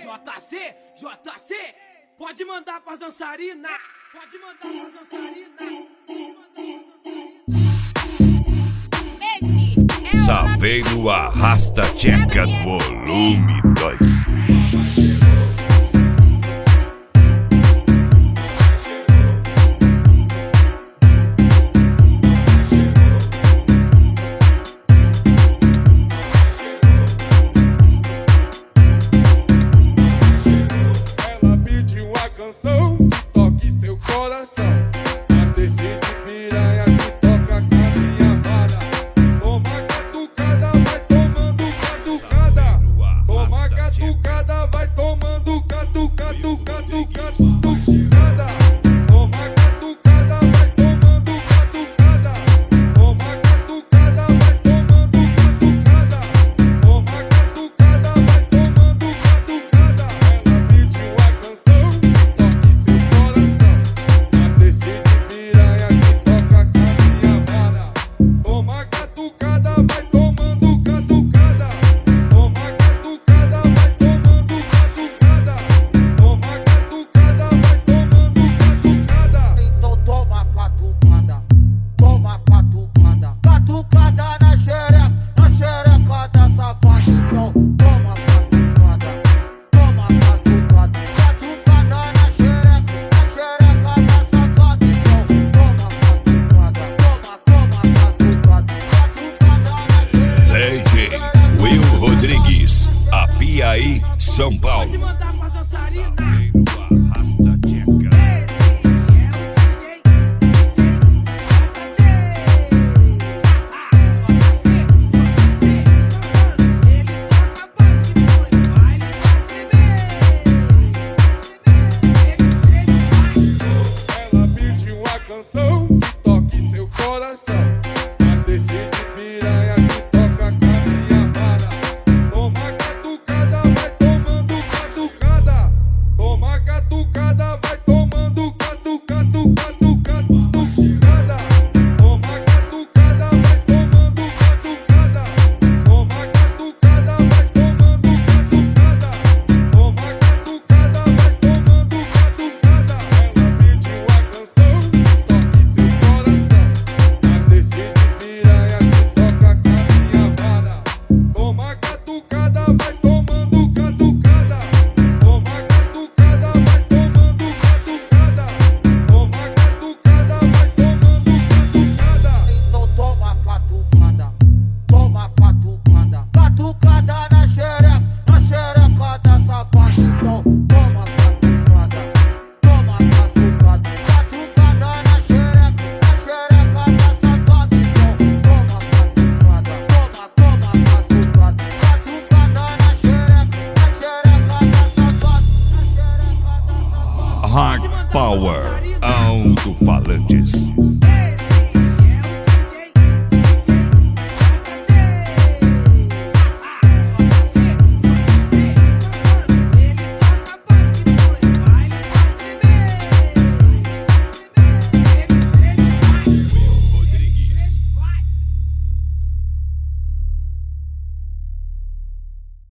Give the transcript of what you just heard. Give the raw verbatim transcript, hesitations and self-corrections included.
J C, J C, pode mandar pras dançarinas, pode mandar pras dançarinas. Saveiro arrasta tcheca volume dois. Ela pediu uma canção que toque seu coração, mas decide piranha que toca com a minha vara. Toma catucada, vai tomando catucada. Toma catucada, vai tomando catucadu, catu, catucada. Toma catucada, vai tomando catucada. Toma catucada, vai tomando catucada. Toma catucada, vai tomando catucada. Ela pediu a canção que toque seu coração, mas decide piranha que toca com a minha vara. Toma catucada, vai tomando catucada. Toma catucada, vai tomando catucada. Toma catucada, vai tomando catucada. Então toma catucada, toma catucada, catucada na xereca, na xereca da safada. Então toma catucada, toma catucada, catucada na xereca, na xereca da safada. Então toma catucada, toma, toma catucada, catucada na xereca. D J Will Rodrigues, Apiaí, São Paulo. Pode mandar pras dançarinas. Saveiro arrasta tcheca. Esse é o D J, D J J C. J C, J C, ele toca funk no baile pra tremer. Ela pediu uma canção que toque seu coração, mas decide piranha que toca com a minha vara. Toma catucada, vai tomando catucada. Toma catucada, vai tomando catu, catu, catu, catucada. Toma catucada, vai tomando catucada. Toma catucada, vai tomando catucada. Toma catucada, vai tomando catucada. Ela pediu a canção que toque seu coração, mas decide piranha que toca com a minha vara. Toma catucada, vai tomando catucada. Toma catucada, vai tomando catucada. Toma catucada, vai tomando catucada. Então toma catucada, toma catucada, catucada na xereca, na xereca da safada. Então toma catucada, toma catucada, catucada na xereca, na xereca da safada. Então toma catucada, toma, toma catucada, catucada na xereca, na xereca da safada, na xereca da safada. Hard Power, alto-falantes.